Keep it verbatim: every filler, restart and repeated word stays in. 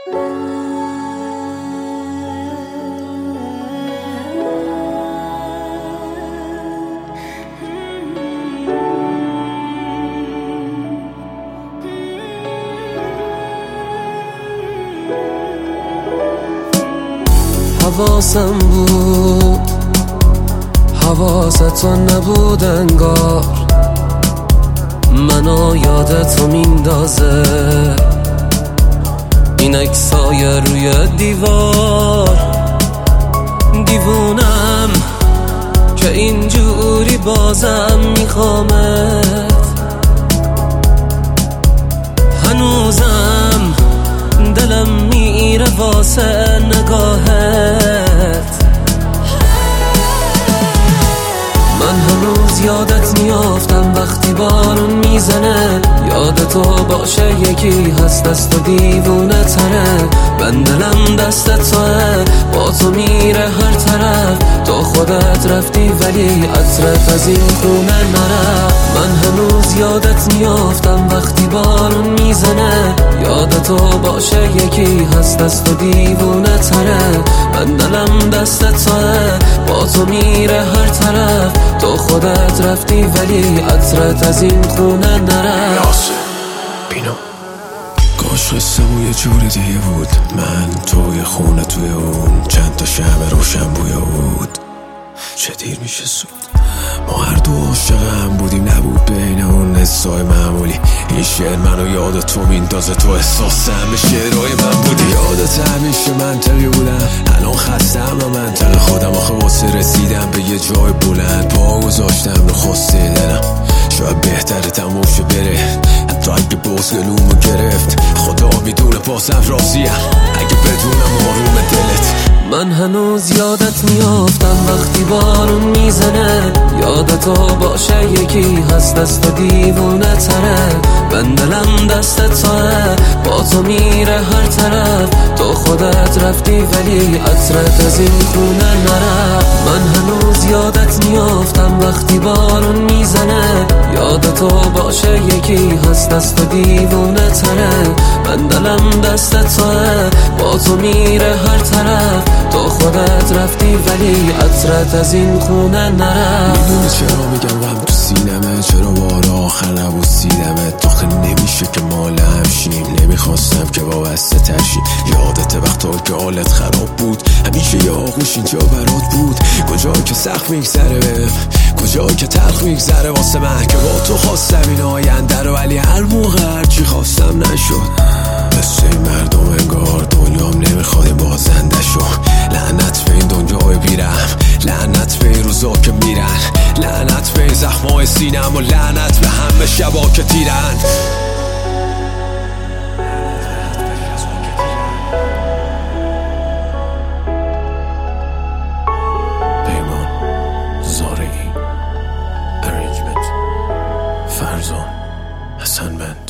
حواسم بود حواست نبود انگار، منو یادتو میندازه این عکسای روی دیوار. دیوونم که اینجوری بازم میخوامت، هنوزم دلم میره واسه نگاهت. من هنوز یادت میافتم وقتی بارون میزنه، یادتو باشه یکی هست دست و دیوونه تره. من دلم دست توه، با تو میره هر طرف. تو خودت رفتی ولی عطرت از این خونه نره. من هنوز یادت میافتم وقتی بارون میزنه، یادتو باشه یکی هست دست و دیوونه تره. من دلم دست توه، با تو میره هر طرف. تو خودت رفتی ولی عطرت از این خونه نره. یاسه بینو کاش قصه‌مون یه جور دیگه بود، من توی خونه توی اون چند تا شمع روشن بوی بود. چه دیر میشه سود، ما هر دو عاشق هم بودیم، نبود بین اون حسای معمولی. این شعر منو یاد تو میندازه، تو احساس همه شعرهای من بودی. یادت همیشه منطقی بودم، الان خستم و منطق خودم. آخه واسه رسیدم به یه جای بلند پا گذاشتم رو خواسته دلم. شاید بهتره تموم شه بره، حتی اگه باز گلومو گرفت. خدا میدونه بازم راضیم اگه بدونم آروم دلت. من هنوز یادت میافتم وقتی بارون میزنه، یادتو باشه یکی هست دست و دیوونه تره. من دلم دست توه، با تو میره هر طرف. تو خودت رفتی ولی عطرت از این خونه نره. من هنوز یادت میافتم وقتی بارون میزنه، یادتو باشه یکی هست دست و دیوونه تره. من دلم دست توه، با تو میره هر طرف. تو خودت رفتی ولی عطرت از این خونه نره. میدونی چرا میگم غم تو سینمه، چرا بار آخر نبود سیدمه. تاخه نمیشه که مال همشیم، نمیخواستم که وابسته ترشی. یادت وقتا که حالت خراب بود، همیشه یه آغوش اینجا برات بود. کجا که سخت میگذره بهم، کجا که تلخ میگذره واسه من، که با تو خواستم این آینده رو ولی هر موقع هرچی خواستم نشد. مثل این مردم انگار دنیام نمیخواد این بازنده شو. لعنت به این دنیای بیرم، لعنت به این روزا که میرن، لعنت به این زخمای سینم و لعنت به همه شبا که تیرن. پیمان زارعی، ارنجمنت فرزان حسن بند.